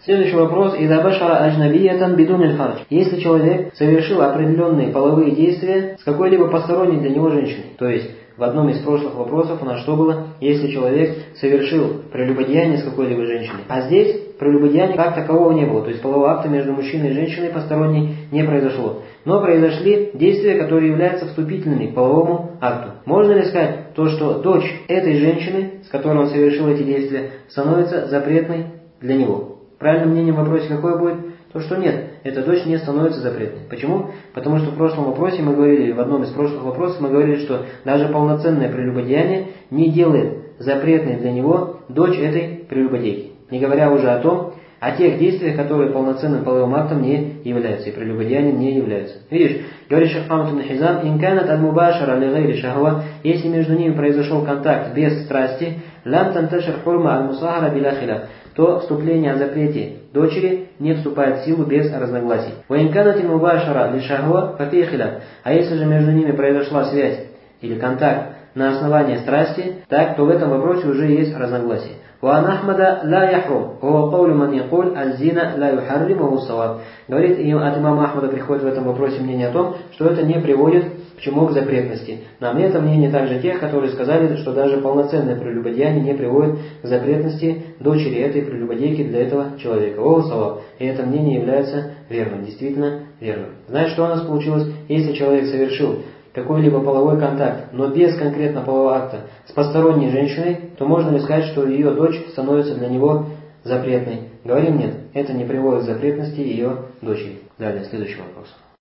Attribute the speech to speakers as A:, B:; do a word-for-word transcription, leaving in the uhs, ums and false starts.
A: Следующий вопрос. «Иза башара аджнабиятан бидун аль-фардж». Если человек совершил определенные половые действия с какой-либо посторонней для него женщиной, то есть в одном из прошлых вопросов у нас что было? Если человек совершил прелюбодеяние с какой-либо женщиной. А здесь прелюбодеяния как такового не было. То есть полового акта между мужчиной и женщиной посторонней не произошло. Но произошли действия, которые являются вступительными к половому акту. Можно ли сказать то, что дочь этой женщины, с которой он совершил эти действия, становится запретной для него? Правильным мнением в вопросе какое будет? То, что нет, эта дочь не становится запретной. Почему? Потому что в прошлом вопросе мы говорили, в одном из прошлых вопросов мы говорили, что даже полноценное прелюбодеяние не делает запретной для него дочь этой прелюбодейки. Не говоря уже о том, о тех действиях, которые полноценным половым актом не являются, и прелюбодеянием не являются. Видишь, говорит Шейх Мухаммад ибн Хизам, «Инканат аль-мубашара ли гайри шахва», если между ними произошел контакт без страсти, «лам танташир хурма аль-мусахара биля хиляф», то вступление о запрете дочери не вступает в силу без разногласий. «Ваинканат аль-мубашара ли шахва фафи хиляф», а если же между ними произошла связь или контакт на основании страсти, так, то в этом вопросе уже есть разногласие. وَأَنْ أَحْمَدَ لَا يَحْرُمْ وَهُوَ قَوْلُ مَنْ يَقُولُ الزِّنَا لَا يُحَرِّمُ وَهُوَ الصَّوَابُ. Говорит, и от имама Ахмада приходит в этом вопросе мнение о том, что это не приводит к чему? К запретности. На мне это мнение также тех, которые сказали, что даже полноценное прелюбодеяние не приводит к запретности дочери этой прелюбодейки для этого человека. وَهُوَ الصَّوَابُ. И это мнение является верным, действительно верным. Знаешь, что у нас получилось? Если человек совершил какой-либо половой контакт, но без конкретно полового акта с посторонней женщиной, то можно ли сказать, что ее дочь становится для него запретной? Говорим нет, это не приводит к запретности ее дочери. Далее, следующий вопрос.